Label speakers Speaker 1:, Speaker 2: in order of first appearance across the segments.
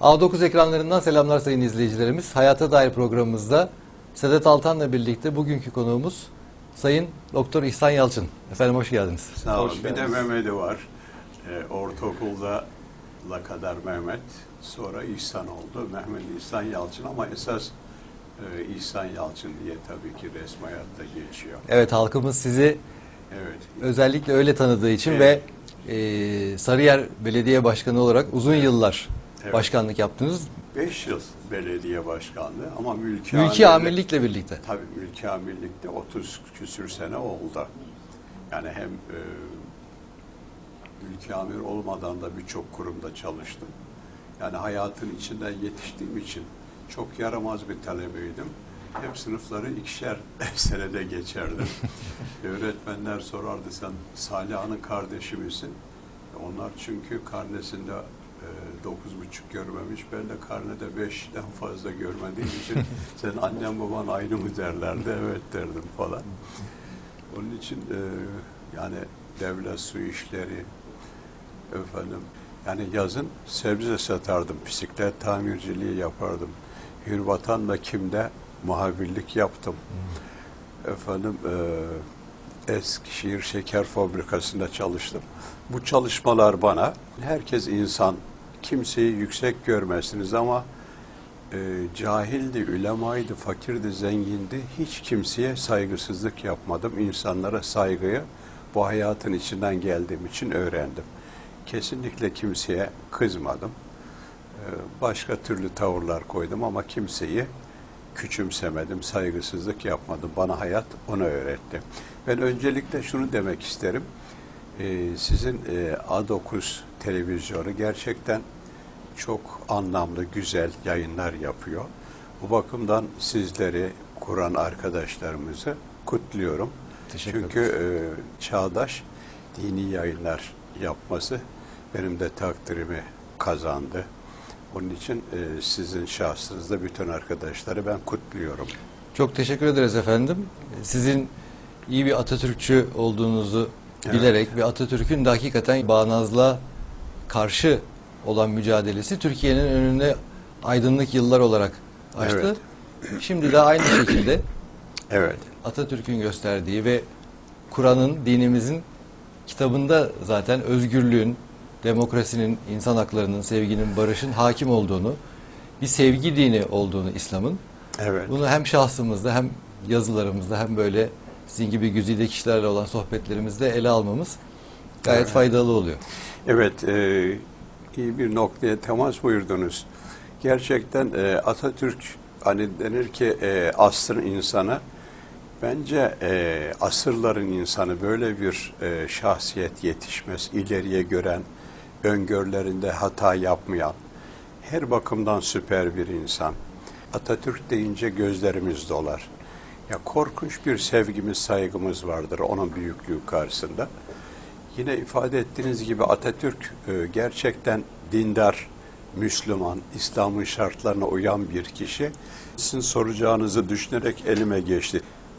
Speaker 1: A9 ekranlarından selamlar sayın izleyicilerimiz. Hayata Dair programımızda Sedat Altan'la birlikte bugünkü konuğumuz Sayın Doktor İhsan Yalçın. Efendim hoş geldiniz.
Speaker 2: Sağ olun. Bir de Mehmet'i var. Ortaokulda la kadar Mehmet, sonra İhsan oldu. Mehmet İhsan Yalçın ama esas İhsan Yalçın diye tabii ki resmi hayatta geçiyor.
Speaker 1: Evet, halkımız sizi özellikle öyle tanıdığı için ve Sarıyer Belediye Başkanı olarak uzun yıllar başkanlık yaptınız.
Speaker 2: 5 yıl belediye başkanlığı ama
Speaker 1: mülki amirlikle birlikte.
Speaker 2: Tabii mülki amirlikte 30 küsür sene oldu. Yani hem mülki amir olmadan da birçok kurumda çalıştım. Yani hayatın içinden yetiştiğim için çok yaramaz bir talebeydim. Hep sınıfları 2'şer senede geçerdim. Öğretmenler sorardı, sen Saliha'nın kardeşi misin? Onlar çünkü karnesinde 9,5 görmemiş. Ben de karnede 5'ten fazla görmediğim için sen annen baban aynı mı derlerdi? Evet derdim falan. Onun için yani devlet su işleri yani yazın sebze satardım. Bisiklet tamirciliği yapardım. Hürvatan'la Kim'de muhabirlik yaptım. Eskişehir Şeker Fabrikası'nda çalıştım. Bu çalışmalar bana, herkes insan, kimseyi yüksek görmezsiniz ama cahildi, ülemaydı, fakirdi, zengindi. Hiç kimseye saygısızlık yapmadım. İnsanlara saygıyı bu hayatın içinden geldiğim için öğrendim. Kesinlikle kimseye kızmadım. Başka türlü tavırlar koydum ama kimseyi küçümsemedim, saygısızlık yapmadım. Bana hayat onu öğretti. Ben öncelikle şunu demek isterim. Sizin A9 televizyonu gerçekten çok anlamlı, güzel yayınlar yapıyor. Bu bakımdan sizleri, kuran arkadaşlarımızı kutluyorum. Çünkü çağdaş dini yayınlar yapması benim de takdirimi kazandı. Onun için sizin şahsınızda bütün arkadaşları ben kutluyorum.
Speaker 1: Çok teşekkür ederiz efendim. Sizin iyi bir Atatürkçü olduğunuzu bilerek ve Atatürk'ün de hakikaten bağnazlığa karşı olan mücadelesi Türkiye'nin önüne aydınlık yıllar olarak açtı. Şimdi de aynı şekilde Atatürk'ün gösterdiği ve Kur'an'ın, dinimizin kitabında zaten özgürlüğün, demokrasinin, insan haklarının, sevginin, barışın hakim olduğunu, bir sevgi dini olduğunu İslam'ın. Bunu hem şahsımızda hem yazılarımızda hem böyle sizin gibi güzide kişilerle olan sohbetlerimizde ele almamız gayet faydalı oluyor.
Speaker 2: Evet, iyi bir noktaya temas buyurdunuz. Gerçekten Atatürk hani denir ki asrın insanı, bence asırların insanı böyle bir şahsiyet yetişmez, ileriye gören, öngörülerinde hata yapmayan, her bakımdan süper bir insan. Atatürk deyince gözlerimiz dolar. Ya korkunç bir sevgimiz, saygımız vardır onun büyüklüğü karşısında. Yine ifade ettiğiniz gibi Atatürk gerçekten dindar, Müslüman, İslam'ın şartlarına uyan bir kişi. Sizin soracağınızı düşünerek elime geçti.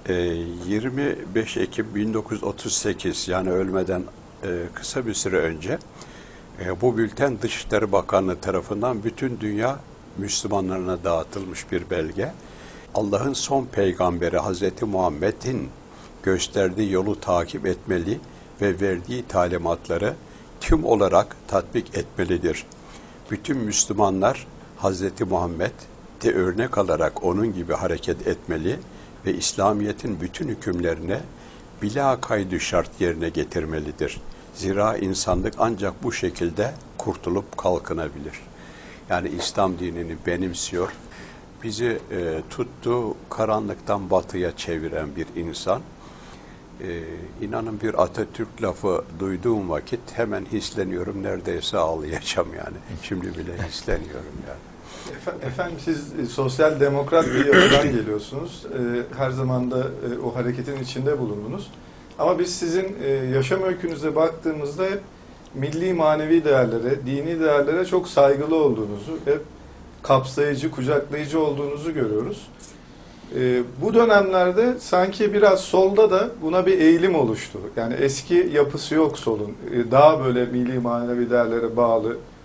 Speaker 2: 25 Ekim 1938 yani ölmeden kısa bir süre önce bu bülten Dışişleri Bakanlığı tarafından bütün dünya Müslümanlarına dağıtılmış bir belge. Allah'ın son peygamberi Hazreti Muhammed'in gösterdiği yolu takip etmeli ve verdiği talimatları tüm olarak tatbik etmelidir. Bütün Müslümanlar Hazreti Muhammed'i örnek alarak onun gibi hareket etmeli ve İslamiyet'in bütün hükümlerine bila kaydı şart yerine getirmelidir. Zira insanlık ancak bu şekilde kurtulup kalkınabilir. Yani İslam dinini benimsiyor. Bizi tuttuğu karanlıktan batıya çeviren bir insan. İnanın bir Atatürk lafı duyduğum vakit hemen hisleniyorum. Neredeyse ağlayacağım yani. Şimdi bile hisleniyorum yani.
Speaker 3: Efendim siz sosyal demokrat bir yapıdan geliyorsunuz. Her zaman da o hareketin içinde bulundunuz. Ama biz sizin yaşam öykünüze baktığımızda hep milli manevi değerlere, dini değerlere çok saygılı olduğunuzu, hep kapsayıcı, kucaklayıcı olduğunuzu görüyoruz. Bu dönemlerde sanki biraz solda da buna bir eğilim oluştu. Yani eski yapısı yok solun. Daha böyle milli manevi değerlere bağlı,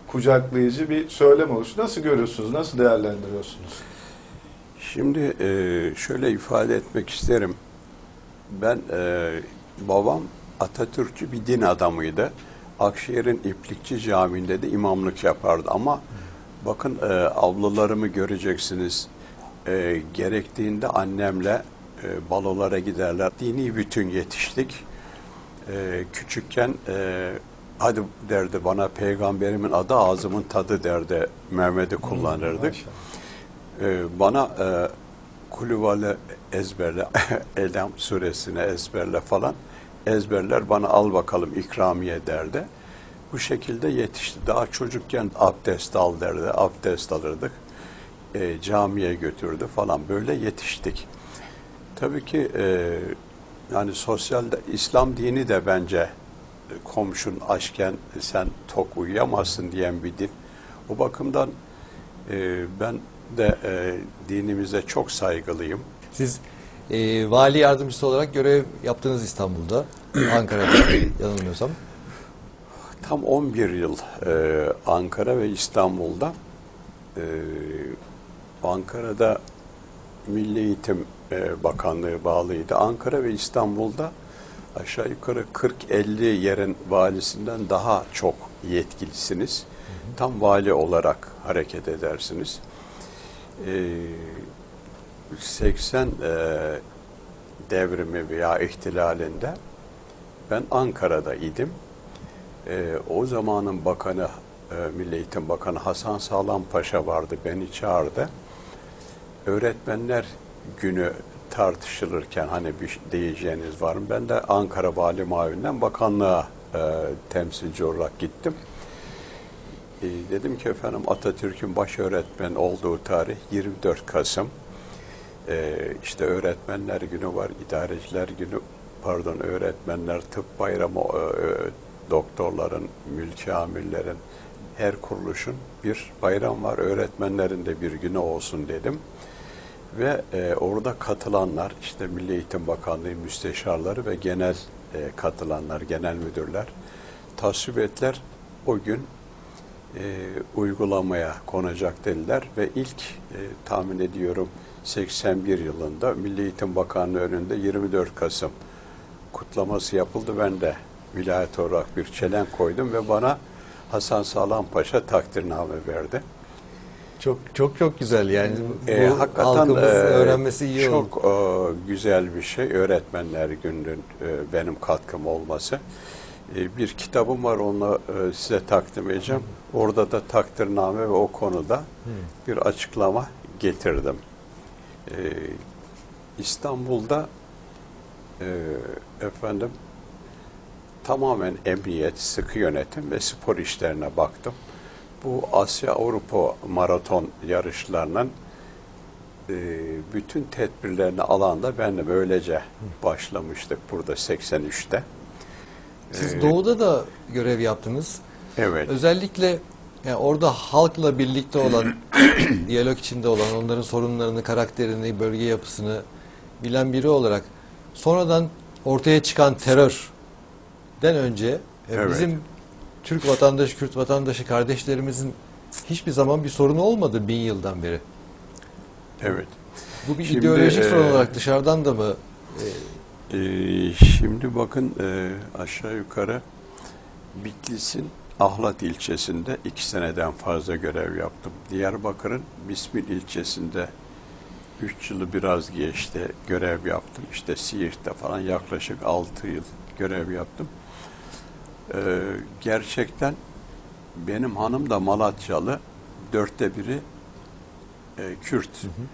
Speaker 3: kucaklayıcı bir söylem oluştu. Nasıl görüyorsunuz? Nasıl değerlendiriyorsunuz?
Speaker 2: Şimdi şöyle ifade etmek isterim. Ben babam Atatürkçü bir din adamıydı. Akşehir'in İplikçi Camii'nde de imamlık yapardı. Ama bakın ablalarımı göreceksiniz. Gerektiğinde annemle balolara giderler. Dini bütün yetiştik. Küçükken hadi derdi bana peygamberimin adı ağzımın tadı derdi. Mehmet'i kullanırdık. Bana kulüvale ezberle, Elham suresine ezberle falan. Ezberler bana al bakalım ikramiye derdi. Bu şekilde yetişti. Daha çocukken abdest al derdi. Abdest alırdık. Camiye götürdü falan. Böyle yetiştik. Tabii ki yani İslam dini de bence komşun açken sen tok uyuyamazsın diyen bir din. O bakımdan ben de dinimize çok saygılıyım.
Speaker 1: Siz vali yardımcısı olarak görev yaptınız İstanbul'da, Ankara'da yanılmıyorsam.
Speaker 2: Tam 11 yıl Ankara ve İstanbul'da. Ankara'da Milli Eğitim Bakanlığı bağlıydı. Ankara ve İstanbul'da aşağı yukarı 40-50 yerin valisinden daha çok yetkilisiniz. Tam vali olarak hareket edersiniz. 80 devrimi veya ihtilalinde ben Ankara'da idim. O zamanın bakanı, Milli Eğitim Bakanı Hasan Sağlam Paşa vardı, beni çağırdı. Öğretmenler günü tartışılırken hani bir diyeceğiniz var mı? Ben de Ankara Vali Muavininden bakanlığa temsilci olarak gittim. Dedim ki efendim Atatürk'ün baş öğretmen olduğu tarih 24 Kasım. İşte öğretmenler günü var, idareciler günü, öğretmenler, tıp bayramı, doktorların, mülki amirlerin, her kuruluşun bir bayram var, öğretmenlerin de bir günü olsun dedim. Ve orada katılanlar, işte Milli Eğitim Bakanlığı müsteşarları ve genel katılanlar, genel müdürler, tasvip o gün uygulamaya konacak dediler ve ilk tahmin ediyorum 81 yılında Milli Eğitim Bakanlığı önünde 24 Kasım kutlaması yapıldı. Ben de vilayet olarak bir çelenk koydum ve bana Hasan Sağlam Paşa takdirname verdi.
Speaker 1: Çok güzel yani. Bu
Speaker 2: Hakikaten
Speaker 1: halkımız öğrenmesi iyi oldu.
Speaker 2: Çok güzel bir şey. Öğretmenler Günü'nün benim katkım olması. Bir kitabım var, onu size takdim edeceğim. Orada da takdirname ve o konuda bir açıklama getirdim. İstanbul'da efendim tamamen emniyet, sıkı yönetim ve spor işlerine baktım. Bu Asya-Avrupa maraton yarışlarının bütün tedbirlerini alanda ben de böylece başlamıştık burada 83'te.
Speaker 1: Siz Doğu'da da görev yaptınız.
Speaker 2: Evet.
Speaker 1: Özellikle yani orada halkla birlikte olan, diyalog içinde olan, onların sorunlarını, karakterini, bölge yapısını bilen biri olarak sonradan ortaya çıkan terörden önce
Speaker 2: Evet.
Speaker 1: bizim Türk vatandaşı, Kürt vatandaşı kardeşlerimizin hiçbir zaman bir sorunu olmadı 1000 yıldan beri.
Speaker 2: Evet.
Speaker 1: Bu bir
Speaker 2: Şimdi,
Speaker 1: ideolojik sorun olarak dışarıdan da mı?
Speaker 2: Şimdi bakın aşağı yukarı Bitlis'in Ahlat ilçesinde 2 seneden fazla görev yaptım. Diyarbakır'ın Bismil ilçesinde 3 yılı biraz geçti görev yaptım. İşte Siirt'te falan yaklaşık 6 yıl görev yaptım. Gerçekten benim hanım da Malatyalı, 1/4 Kürt.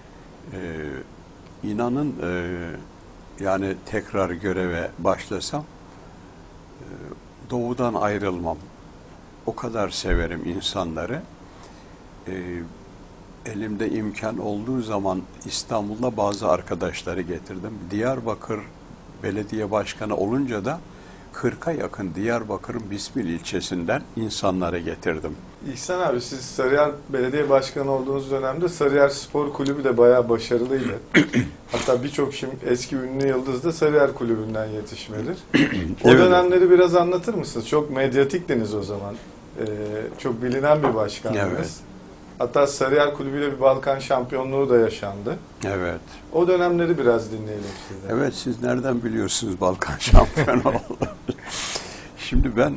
Speaker 2: İnanın yani tekrar göreve başlasam doğudan ayrılmam. O kadar severim insanları. Elimde imkan olduğu zaman İstanbul'da bazı arkadaşları getirdim. Diyarbakır Belediye Başkanı olunca da 40'a yakın Diyarbakır'ın Bismil ilçesinden insanları getirdim.
Speaker 3: İhsan abi, siz Sarıyer Belediye Başkanı olduğunuz dönemde Sarıyer Spor Kulübü de bayağı başarılıydı. Hatta birçok şimdi eski ünlü yıldız da Sarıyer Kulübü'nden yetişmedir. O
Speaker 2: Evet.
Speaker 3: dönemleri biraz anlatır mısınız? Çok medyatiktiniz o zaman. Çok bilinen bir başkanınız.
Speaker 2: Evet.
Speaker 3: Hatta Sarıyer Kulübü'yle bir Balkan şampiyonluğu da yaşandı.
Speaker 2: Evet.
Speaker 3: O dönemleri biraz dinleyelim sizden.
Speaker 2: Evet, siz nereden biliyorsunuz Balkan şampiyonu oldu? Şimdi ben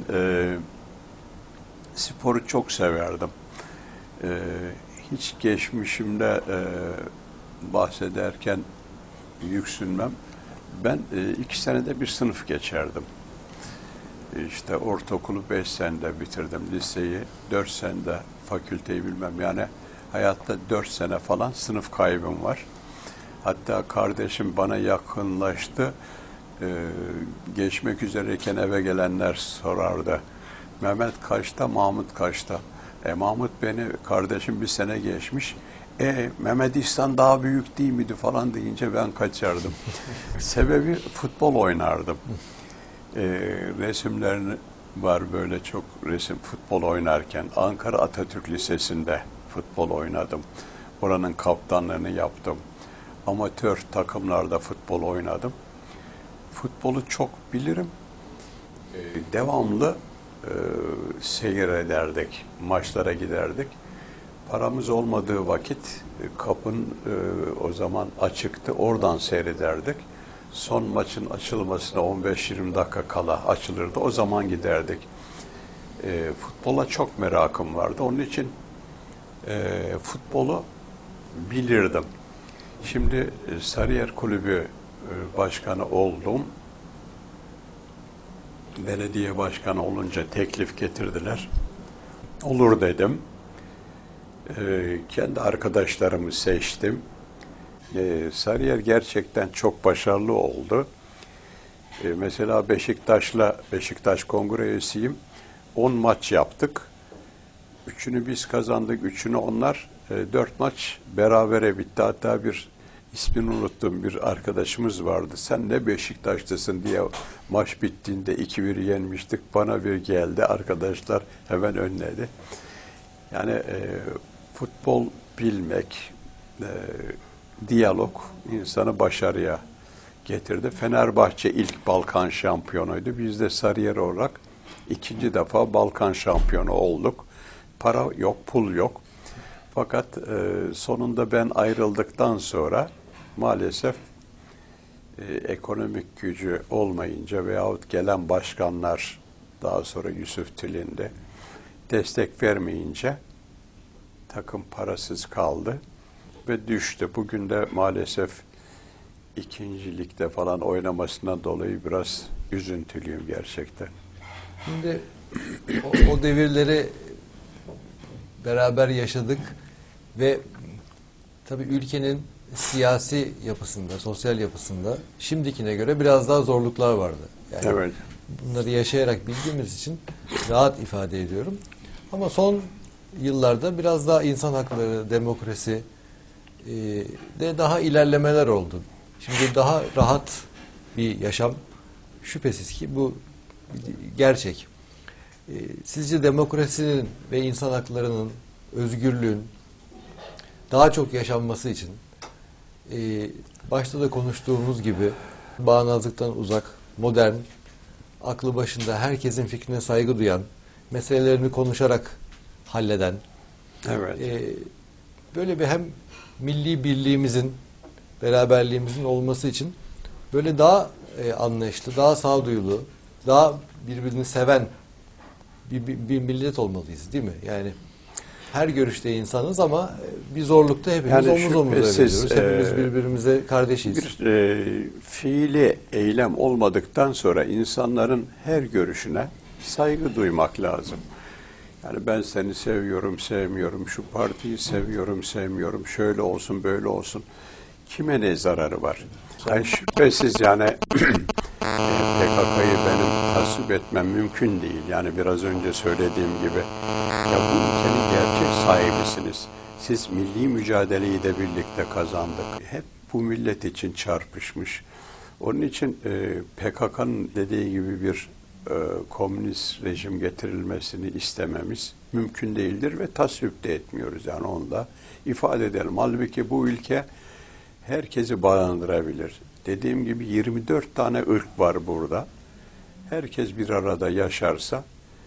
Speaker 2: sporu çok severdim. Hiç geçmişimde bahsederken yüksünmem. Ben 2 senede bir sınıf geçerdim. İşte ortaokulu 5 senede bitirdim, liseyi 4 senede, fakülteyi bilmem. Yani hayatta 4 sene falan sınıf kaybım var. Hatta kardeşim bana yakınlaştı. Geçmek üzereyken eve gelenler sorardı. Mehmet kaçta, Mahmut kaçta? Mahmut beni, kardeşim bir sene geçmiş. Mehmet İhsan daha büyük değil miydi falan deyince ben kaçardım. Sebebi futbol oynardım. Resimlerini var böyle çok resim futbol oynarken. Ankara Atatürk Lisesi'nde futbol oynadım. Oranın kaptanlığını yaptım. Amatör takımlarda futbol oynadım. Futbolu çok bilirim. Devamlı seyrederdik, maçlara giderdik. Paramız olmadığı vakit kapın o zaman açıktı, oradan seyrederdik. Son maçın açılmasına 15-20 dakika kala açılırdı, o zaman giderdik. Futbola çok merakım vardı, onun için futbolu bilirdim. Şimdi Sarıyer Kulübü başkanı oldum. Belediye başkanı olunca teklif getirdiler. Olur dedim. Kendi arkadaşlarımı seçtim. Sarıyer gerçekten çok başarılı oldu. Mesela Beşiktaş Kongre üyesiyim. 10 maç yaptık. 3'ünü biz kazandık, 3'ünü onlar. 4 maç berabere bitti. Hatta bir ismini unuttum bir arkadaşımız vardı. Sen ne Beşiktaşlısın diye maç bittiğinde 2-1 yenmiştik. Bana bir geldi. Arkadaşlar hemen önledi. Yani futbol bilmek, diyalog insanı başarıya getirdi. Fenerbahçe ilk Balkan şampiyonuydu. Biz de Sarıyer olarak 2. defa Balkan şampiyonu olduk. Para yok, pul yok. Fakat sonunda ben ayrıldıktan sonra maalesef ekonomik gücü olmayınca veyahut gelen başkanlar, daha sonra Yusuf Tülin de destek vermeyince takım parasız kaldı ve düştü. Bugün de maalesef 2. ligde falan oynamasından dolayı biraz üzüntülüyüm gerçekten.
Speaker 1: Şimdi o devirleri beraber yaşadık ve tabii ülkenin siyasi yapısında, sosyal yapısında şimdikine göre biraz daha zorluklar vardı. Yani
Speaker 2: evet.
Speaker 1: Bunları yaşayarak bildiğimiz için rahat ifade ediyorum. Ama son yıllarda biraz daha insan hakları, demokrasi de daha ilerlemeler oldu. Şimdi daha rahat bir yaşam şüphesiz ki bu gerçek. Sizce demokrasinin ve insan haklarının, özgürlüğün daha çok yaşanması için başta da konuştuğumuz gibi bağnazlıktan uzak, modern, aklı başında herkesin fikrine saygı duyan, meselelerini konuşarak halleden,
Speaker 2: evet.
Speaker 1: Böyle bir hem milli birliğimizin, beraberliğimizin olması için böyle daha anlayışlı, daha sağduyulu, daha birbirini seven bir millet olmalıyız, değil mi? Yani her görüşte insanız ama bir zorlukta hepimiz
Speaker 2: yani
Speaker 1: omuz omuza veriyoruz. Hepimiz birbirimize kardeşiz.
Speaker 2: Bir fiili eylem olmadıktan sonra insanların her görüşüne saygı duymak lazım. Yani ben seni seviyorum, sevmiyorum, şu partiyi seviyorum, sevmiyorum, şöyle olsun, böyle olsun. Kime ne zararı var? Yani şüphesiz yani PKK'yı benim tasvip etmem mümkün değil. Yani biraz önce söylediğim gibi. Ya bu ülkenin gerçek sahibisiniz. Siz milli mücadeleyi de birlikte kazandık. Hep bu millet için çarpışmış. Onun için PKK'nın dediği gibi bir komünist rejim getirilmesini istememiz mümkün değildir ve tasvip de etmiyoruz. Yani onu da ifade edelim. Halbuki bu ülke herkesi barındırabilir. Dediğim gibi 24 tane ırk var burada. Herkes bir arada yaşarsa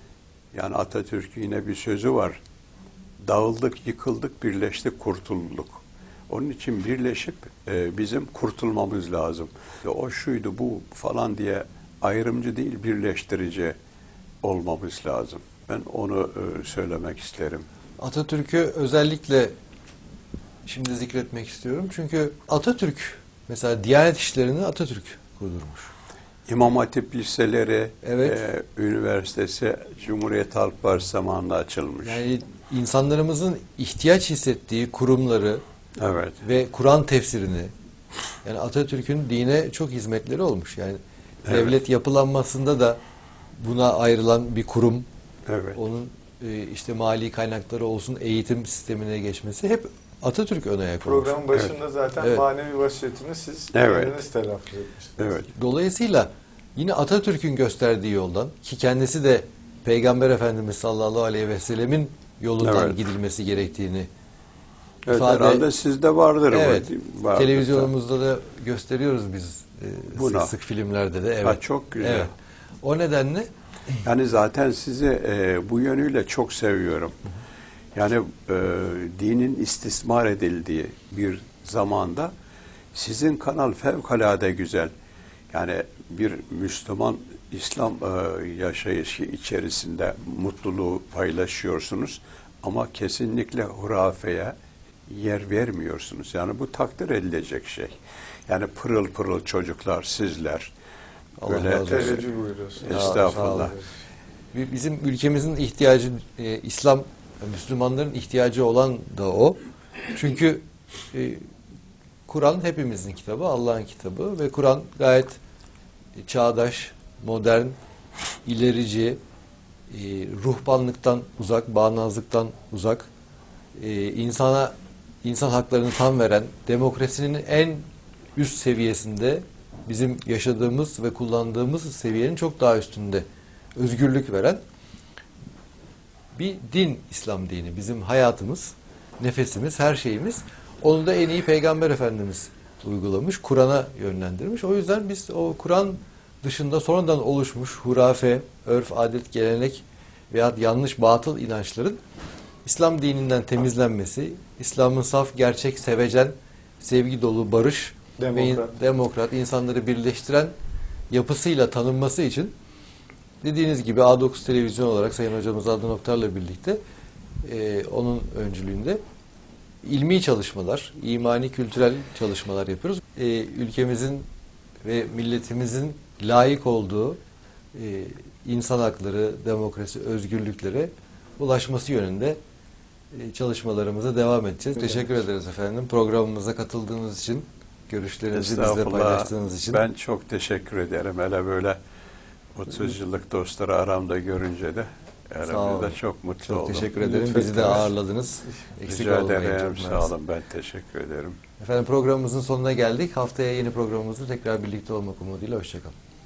Speaker 2: Yani Atatürk'ün yine bir sözü var. Dağıldık, yıkıldık, birleştik, kurtulduk. Onun için birleşip bizim kurtulmamız lazım. O şuydu, bu falan diye ayrımcı değil, birleştirici olmamız lazım. Ben onu söylemek isterim.
Speaker 1: Atatürk'ü özellikle şimdi zikretmek istiyorum. Çünkü Atatürk, mesela Diyanet İşleri'ni Atatürk kurdurmuş.
Speaker 2: İmam Hatip liseleri,
Speaker 1: Evet.
Speaker 2: üniversitesi Cumhuriyet Halk Partisi zamanında açılmış.
Speaker 1: Yani insanlarımızın ihtiyaç hissettiği kurumları
Speaker 2: Evet.
Speaker 1: ve Kur'an tefsirini, yani Atatürk'ün dine çok hizmetleri olmuş. Yani
Speaker 2: Evet.
Speaker 1: devlet yapılanmasında da buna ayrılan bir kurum,
Speaker 2: Evet.
Speaker 1: onun işte mali kaynakları olsun, eğitim sistemine geçmesi hep Atatürk ön ayak olmuş.
Speaker 3: Programın başında zaten
Speaker 1: Evet.
Speaker 3: manevi vasiyetini siz
Speaker 2: Evet.
Speaker 3: kendiniz telaffuz etmiştiniz.
Speaker 2: Evet.
Speaker 1: Dolayısıyla yine Atatürk'ün gösterdiği yoldan, ki kendisi de Peygamber Efendimiz sallallahu aleyhi ve sellemin yolundan
Speaker 2: Evet.
Speaker 1: gidilmesi gerektiğini
Speaker 2: Evet,
Speaker 1: ifade...
Speaker 2: herhalde sizde vardır.
Speaker 1: Evet,
Speaker 2: vardır.
Speaker 1: televizyonumuzda da gösteriyoruz biz
Speaker 2: Buna.
Speaker 1: sık sık filmlerde de. Evet.
Speaker 2: Ha, çok güzel.
Speaker 1: Evet. O nedenle
Speaker 2: Yani zaten sizi bu yönüyle çok seviyorum. Yani dinin istismar edildiği bir zamanda sizin kanal fevkalade güzel. Yani bir Müslüman İslam yaşayışı içerisinde mutluluğu paylaşıyorsunuz ama kesinlikle hurafeye yer vermiyorsunuz. Yani bu takdir edilecek şey. Yani pırıl pırıl çocuklar, sizler.
Speaker 1: Allah
Speaker 2: Böyle
Speaker 1: razı olsun.
Speaker 3: Teveccüh buyuruyorsunuz.
Speaker 2: Estağfurullah.
Speaker 1: bizim ülkemizin ihtiyacı, İslam, Müslümanların ihtiyacı olan da o. Çünkü Kur'an hepimizin kitabı, Allah'ın kitabı ve Kur'an gayet çağdaş, modern, ilerici, ruhbanlıktan uzak, bağnazlıktan uzak, insan haklarını tam veren, demokrasinin en üst seviyesinde, bizim yaşadığımız ve kullandığımız seviyenin çok daha üstünde özgürlük veren bir din, İslam dini. Bizim hayatımız, nefesimiz, her şeyimiz. Onu da en iyi Peygamber Efendimiz uygulamış, Kur'an'a yönlendirmiş. O yüzden biz o Kur'an dışında sonradan oluşmuş hurafe, örf, adet, gelenek veya yanlış, batıl inançların İslam dininden temizlenmesi, İslam'ın saf, gerçek, sevecen, sevgi dolu, barış ve demokrat, insanları birleştiren yapısıyla tanınması için dediğiniz gibi A9 televizyon olarak Sayın Hocamız Adnan Oktar'la birlikte onun öncülüğünde ilmi çalışmalar, imani, kültürel çalışmalar yapıyoruz. Ülkemizin ve milletimizin layık olduğu insan hakları, demokrasi, özgürlüklere ulaşması yönünde çalışmalarımıza devam edeceğiz. Evet. Teşekkür ederiz efendim. Programımıza katıldığınız için, görüşlerinizi bizle paylaştığınız için.
Speaker 2: Ben çok teşekkür ederim. Hele böyle 30 yıllık dostları aramda görünce de aramızda çok mutlu oldum.
Speaker 1: Çok teşekkür ederim. Bizi de ağırladınız.
Speaker 2: Eksik Rica ederim. Sağ olun. Ben teşekkür ederim.
Speaker 1: Efendim programımızın sonuna geldik. Haftaya yeni programımızda tekrar birlikte olmak umuduyla. Hoşçakalın.